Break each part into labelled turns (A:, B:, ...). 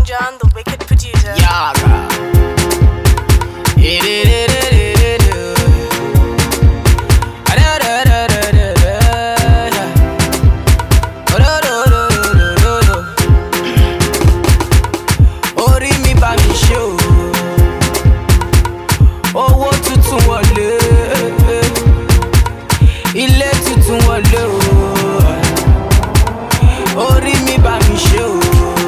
A: John, the wicked producer.
B: Yaga. Orí mi bá mi ṣe o, owó tuntun wọlé, ilé tuntun wọlé o. Orí mi bá mi ṣe o.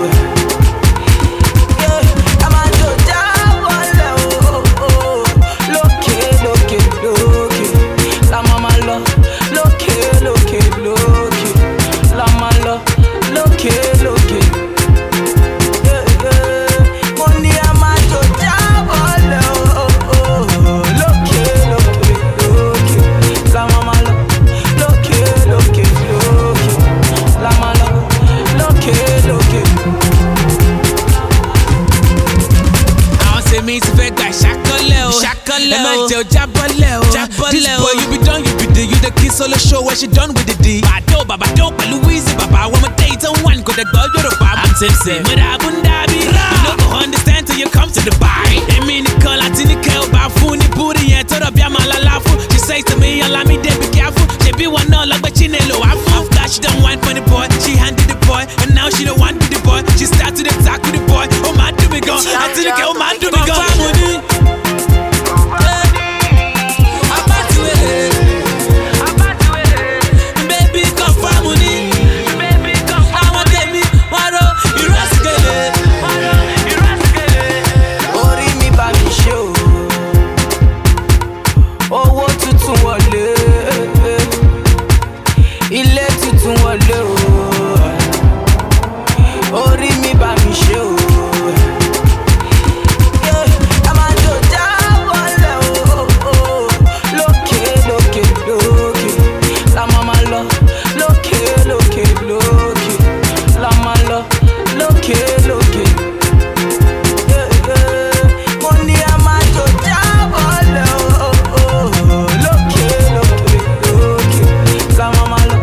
C: This boy, you be done, you be the, you the kid solo show where she done with the D. Baba do, Louise, Baba, one more date on one, go the girl, you're a Baba. I'm tipsy, Mada Bundabi. You don't go understand till you come to the bar. I mean, the call, I think the girl, Bafuni, booty, and told up Yamala Lafu. She says to me, allow me, they be careful. She be one all like Chinelo. After she done wine for the boy, she handed the boy, and now she don't want with the boy. She started to talk with the boy. Oh, man, do me go. I think the girl, man, do me go.
B: Ilé tuntun wọlé o, orí mi bá mi ṣe o. A máa jò já wọlé o, lókè lókè lókè, la máa lọ, lókè lókè lókè, la máa lọ, lókè lókè. Mo ní a máa jò já wọlé o, lókè lókè lókè, la máa lọ.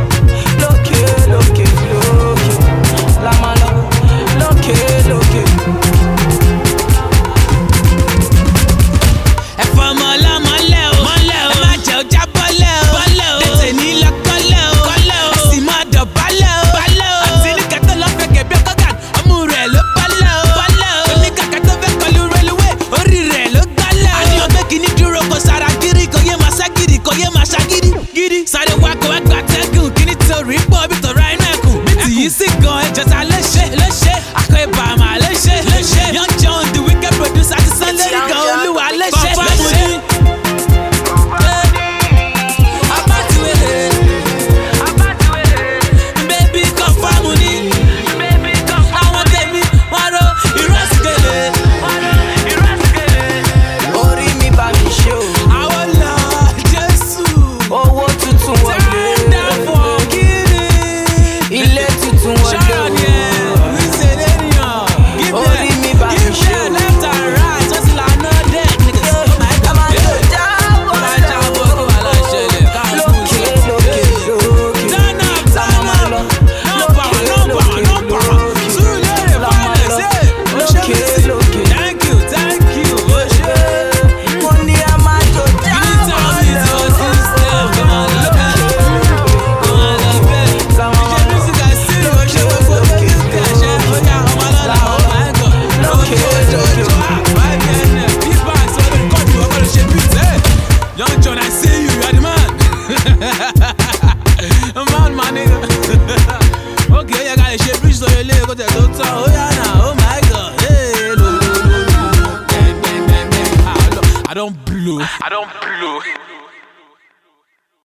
C: Sáré wákò ẹgbà tẹ́gùn kí nítorí pọ̀ bí tọ̀rọ̀ inú ẹ̀kùn. Bí ti yìí sì gan ẹjọ́ta léṣe. Akọ ibà máa léṣe. Young John the wicked producer ti sán lérí gan olúwa léṣe. Baby confirm ni. Àwọn tèmi wọ́n ro ìrọsìgèlè.
B: Orí mi bá mi ṣe o.
C: Àwọn lọ Jésù.
B: Owó tuntun wọlé, ilé tuntun wọlé o. Orí mi bá mi ṣe o.
C: Young John, I see you, you're the man. Man, my nigga. Okay, you gotta shape bridge so you live, go to the doctor. Oh, yeah, now, oh my God. Hey, no. Bang, bang, bang, bang. I don't blow.